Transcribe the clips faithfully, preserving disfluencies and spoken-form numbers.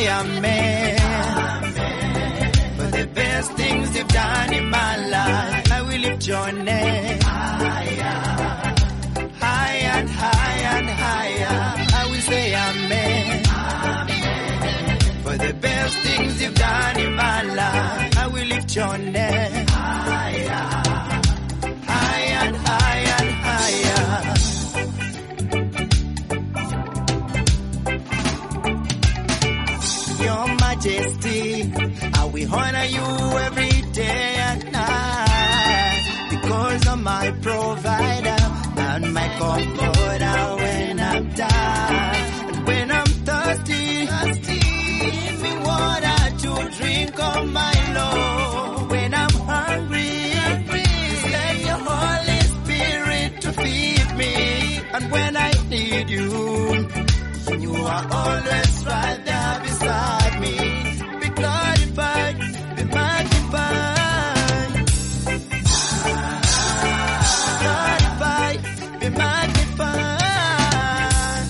say amen. For the best things you've done in my life, I will lift your name higher, higher and higher and higher. I will say amen. For the best things you've done in my life, I will lift your name higher, higher and higher and higher. Your Majesty, I will honor you every day and night, because of my provider and my comforter when I'm tired and when I'm thirsty. thirsty give me water to drink, oh my Lord. When I'm hungry, hungry send your Holy Spirit to feed me, and when I need you, you are always right there beside me. Be glorified, be magnified. Glorified, be magnified.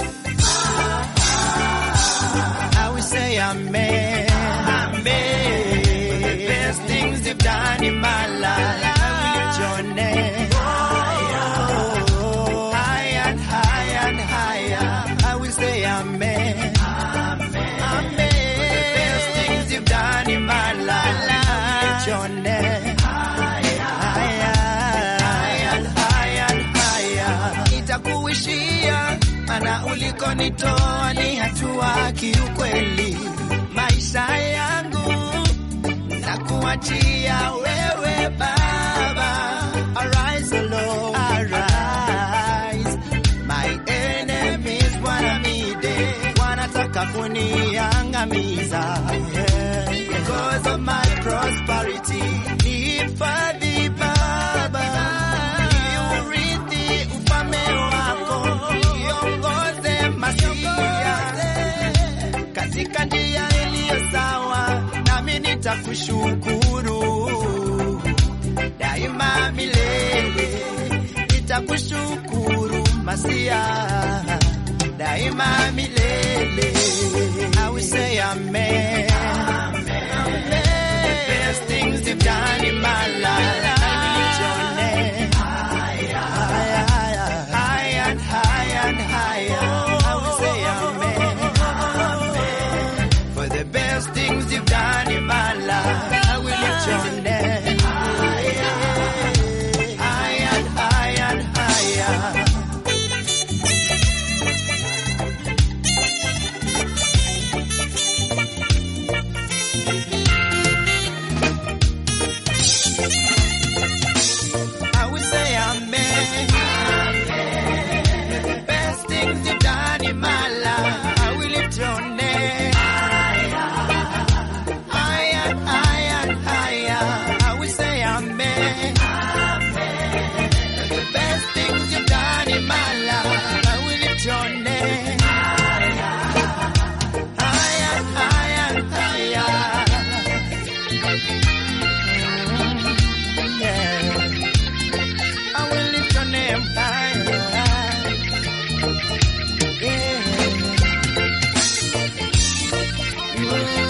I will say amen, amen. For the best things you've done in my life, I will lift your name higher, higher and higher and higher. I will say amen, amen, amen. For the best things you've done in my life, I will lift your name higher, higher, higher and higher and higher. Nitakuishia maana ulikonitoa ni hatua kiukweli. Maisha yangu nakuachia wewe Baba. Arise, O Lord, arise. My enemies wanamide, wanataka kuniangamiza. Because of my prosperity, nihifadhi Baba. Niurithi ufalme wako, niongoze Masia katika njia iliyo sawa, nami nitakushukuru daima milele. Nitakushukuru Masia daima milele. I will say amen, amen, amen. The best things you've done in my life, I will lift your name higher, higher, higher and higher and higher. I will say amen, amen. For the best things you've done in my life, I will lift your name higher, higher and higher and higher. I will say amen, amen. The best things you've done in my life, I will lift your name higher, higher, higher, higher. I will say amen, amen. The best things you've done in my life, I will lift your name higher, higher, higher, higher. Yeah. I will lift your name higher. Yeah.